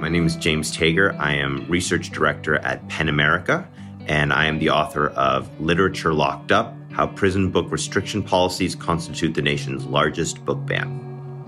My name is James Tager. I am Research Director at PEN America, and I am the author of Literature Locked Up: How Prison Book Restriction Policies Constitute the Nation's Largest Book Ban.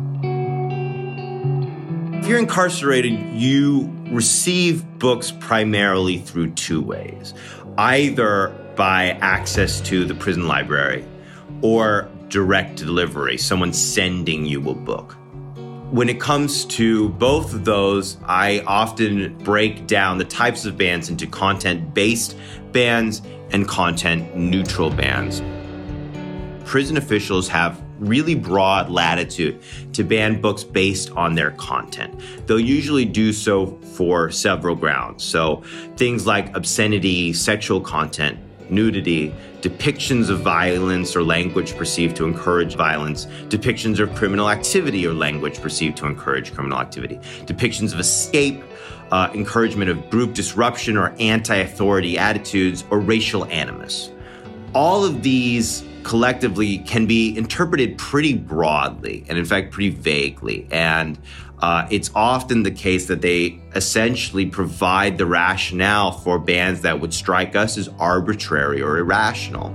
If you're incarcerated, you receive books primarily through two ways, either by access to the prison library or direct delivery, someone sending you a book. When it comes to both of those, I often break down the types of bans into content-based bans and content-neutral bans. Prison officials have really broad latitude to ban books based on their content. They'll usually do so for several grounds. So things like obscenity, sexual content, nudity, depictions of violence or language perceived to encourage violence, depictions of criminal activity or language perceived to encourage criminal activity, depictions of escape, encouragement of group disruption or anti-authority attitudes, or racial animus. All of these collectively can be interpreted pretty broadly and, in fact, pretty vaguely. And it's often the case that they essentially provide the rationale for bans that would strike us as arbitrary or irrational.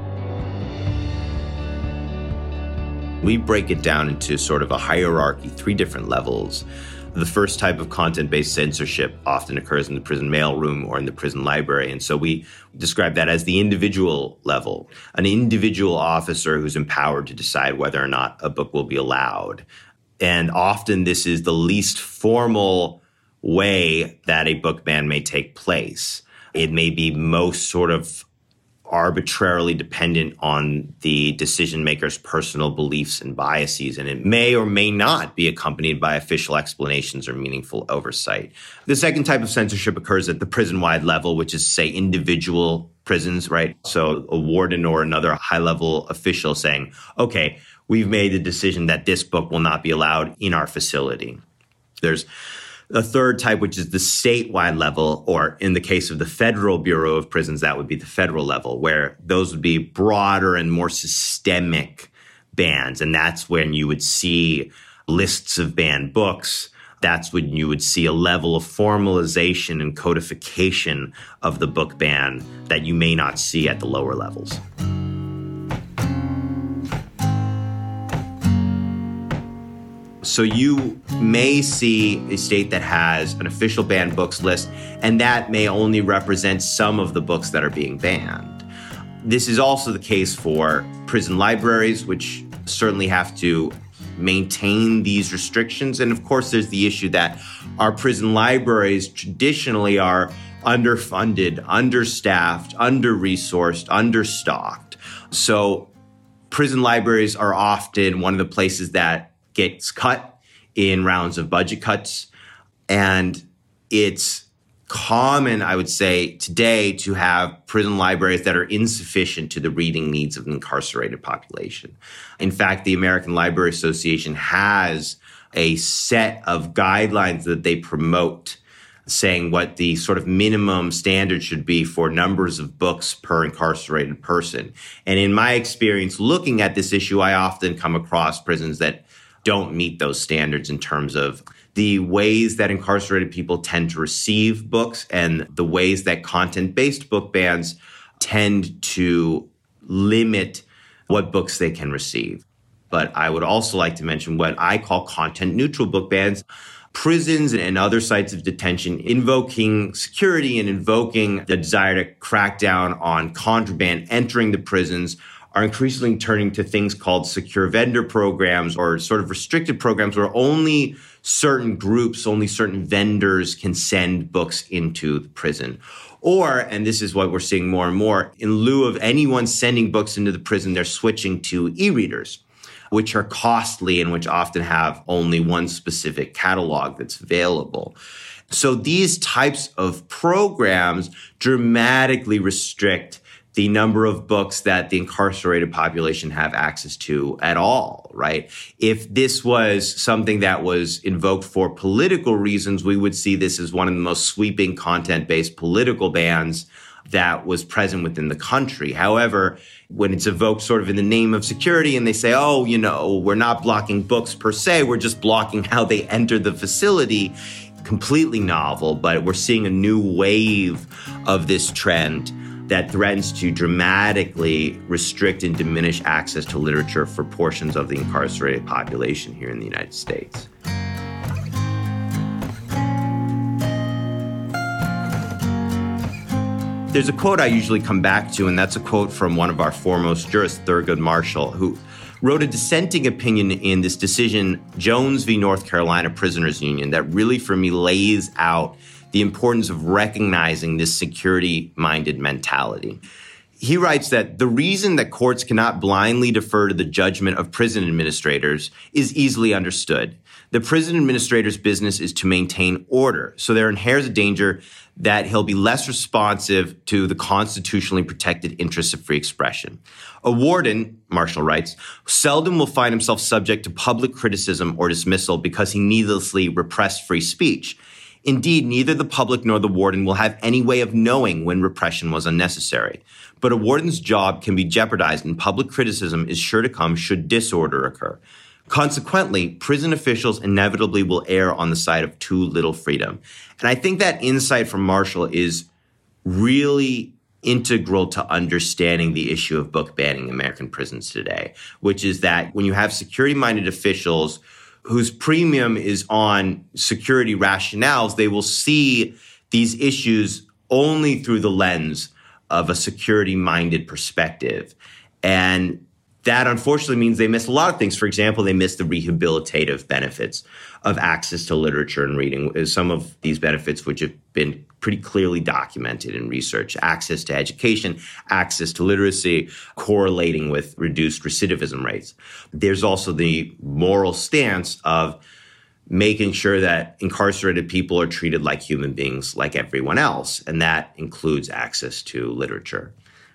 We break it down into sort of a hierarchy, 3 different levels. The first type of content-based censorship often occurs in the prison mailroom or in the prison library. And so we describe that as the individual level, an individual officer who's empowered to decide whether or not a book will be allowed. And often this is the least formal way that a book ban may take place. It may be most sort of arbitrarily dependent on the decision maker's personal beliefs and biases, and it may or may not be accompanied by official explanations or meaningful oversight. The second type of censorship occurs at the prison-wide level, which is, say, individual prisons, right? So a warden or another high-level official saying, okay, we've made the decision that this book will not be allowed in our facility. There's a third type, which is the statewide level, or in the case of the Federal Bureau of Prisons, that would be the federal level, where those would be broader and more systemic bans. And that's when you would see lists of banned books. That's when you would see a level of formalization and codification of the book ban that you may not see at the lower levels. So you may see a state that has an official banned books list, and that may only represent some of the books that are being banned. This is also the case for prison libraries, which certainly have to maintain these restrictions. And of course, there's the issue that our prison libraries traditionally are underfunded, understaffed, under-resourced, understocked. So prison libraries are often one of the places that gets cut in rounds of budget cuts. And it's common, I would say, today to have prison libraries that are insufficient to the reading needs of an incarcerated population. In fact, the American Library Association has a set of guidelines that they promote saying what the sort of minimum standard should be for numbers of books per incarcerated person. And in my experience looking at this issue, I often come across prisons that don't meet those standards in terms of the ways that incarcerated people tend to receive books and the ways that content-based book bans tend to limit what books they can receive. But I would also like to mention what I call content-neutral book bans. Prisons and other sites of detention invoking security and invoking the desire to crack down on contraband entering the prisons are increasingly turning to things called secure vendor programs or sort of restricted programs where only certain groups, only certain vendors can send books into the prison. Or, and this is what we're seeing more and more, in lieu of anyone sending books into the prison, they're switching to e-readers, which are costly and which often have only one specific catalog that's available. So these types of programs dramatically restrict the number of books that the incarcerated population have access to at all, right? If this was something that was invoked for political reasons, we would see this as one of the most sweeping content-based political bans that was present within the country. However, when it's evoked sort of in the name of security and they say, oh, you know, we're not blocking books per se, we're just blocking how they enter the facility, completely novel, but we're seeing a new wave of this trend that threatens to dramatically restrict and diminish access to literature for portions of the incarcerated population here in the United States. There's a quote I usually come back to, and that's a quote from one of our foremost jurists, Thurgood Marshall, who wrote a dissenting opinion in this decision, Jones v. North Carolina Prisoners Union, that really, for me, lays out the importance of recognizing this security-minded mentality. He writes that the reason that courts cannot blindly defer to the judgment of prison administrators is easily understood. The prison administrator's business is to maintain order, so there inheres a danger that he'll be less responsive to the constitutionally protected interests of free expression. A warden, Marshall writes, seldom will find himself subject to public criticism or dismissal because he needlessly repressed free speech. Indeed, neither the public nor the warden will have any way of knowing when repression was unnecessary. But a warden's job can be jeopardized, and public criticism is sure to come should disorder occur. Consequently, prison officials inevitably will err on the side of too little freedom. And I think that insight from Marshall is really integral to understanding the issue of book banning in American prisons today, which is that when you have security-minded officials whose premium is on security rationales, they will see these issues only through the lens of a security-minded perspective. And that unfortunately means they miss a lot of things. For example, they miss the rehabilitative benefits of access to literature and reading. Some of these benefits which have been pretty clearly documented in research: access to education, access to literacy, correlating with reduced recidivism rates. There's also the moral stance of making sure that incarcerated people are treated like human beings, like everyone else, and that includes access to literature.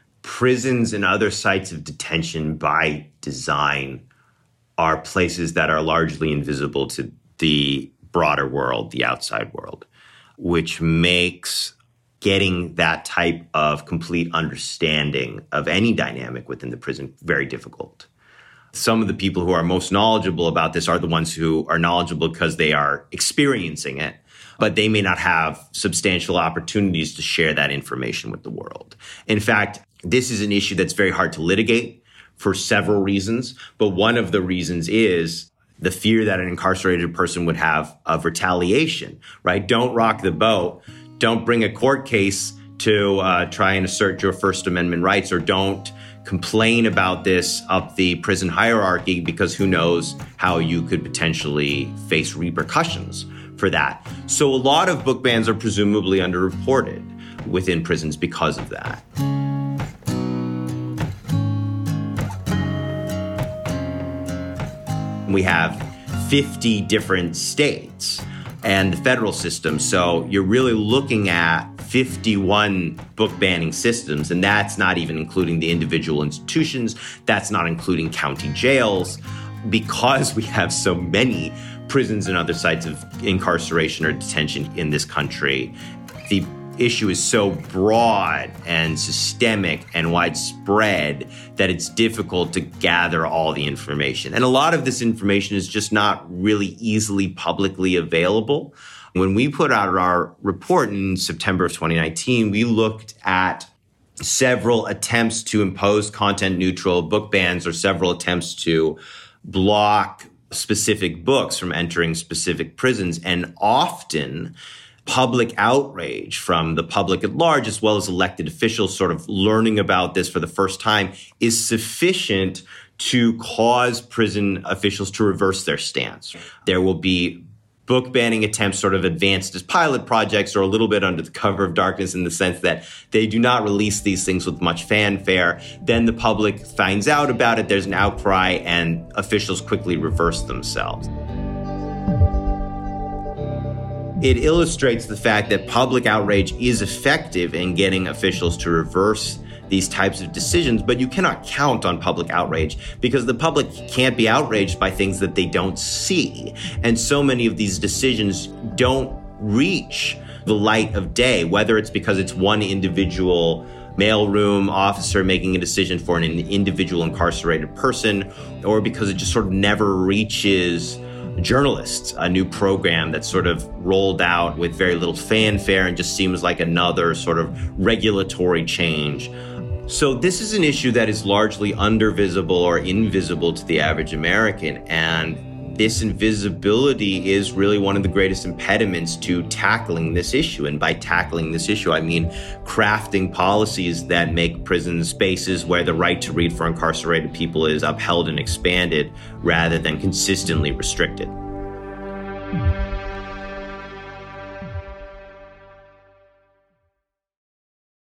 Prisons and other sites of detention by design are places that are largely invisible to the broader world, the outside world, which makes getting that type of complete understanding of any dynamic within the prison very difficult. Some of the people who are most knowledgeable about this are the ones who are knowledgeable because they are experiencing it, but they may not have substantial opportunities to share that information with the world. In fact, this is an issue that's very hard to litigate for several reasons, but one of the reasons is the fear that an incarcerated person would have of retaliation, right? Don't rock the boat. Don't bring a court case to try and assert your First Amendment rights, or don't complain about this up the prison hierarchy, because who knows how you could potentially face repercussions for that. So a lot of book bans are presumably underreported within prisons because of that. We have 50 different states and the federal system. So you're really looking at 51 book banning systems, and that's not even including the individual institutions. That's not including county jails. Because we have so many prisons and other sites of incarceration or detention in this country, the issue is so broad and systemic and widespread that it's difficult to gather all the information. And a lot of this information is just not really easily publicly available. When we put out our report in September of 2019, we looked at several attempts to impose content-neutral book bans, or several attempts to block specific books from entering specific prisons. And often public outrage from the public at large, as well as elected officials sort of learning about this for the first time, is sufficient to cause prison officials to reverse their stance. There will be book banning attempts sort of advanced as pilot projects, or a little bit under the cover of darkness, in the sense that they do not release these things with much fanfare. Then the public finds out about it, there's an outcry, and officials quickly reverse themselves. It illustrates the fact that public outrage is effective in getting officials to reverse these types of decisions, but you cannot count on public outrage, because the public can't be outraged by things that they don't see. And so many of these decisions don't reach the light of day, whether it's because it's one individual mailroom officer making a decision for an individual incarcerated person, or because it just sort of never reaches journalists, a new program that's sort of rolled out with very little fanfare and just seems like another sort of regulatory change. So this is an issue that is largely undervisible or invisible to the average American. And this invisibility is really one of the greatest impediments to tackling this issue. And by tackling this issue, I mean crafting policies that make prison spaces where the right to read for incarcerated people is upheld and expanded rather than consistently restricted.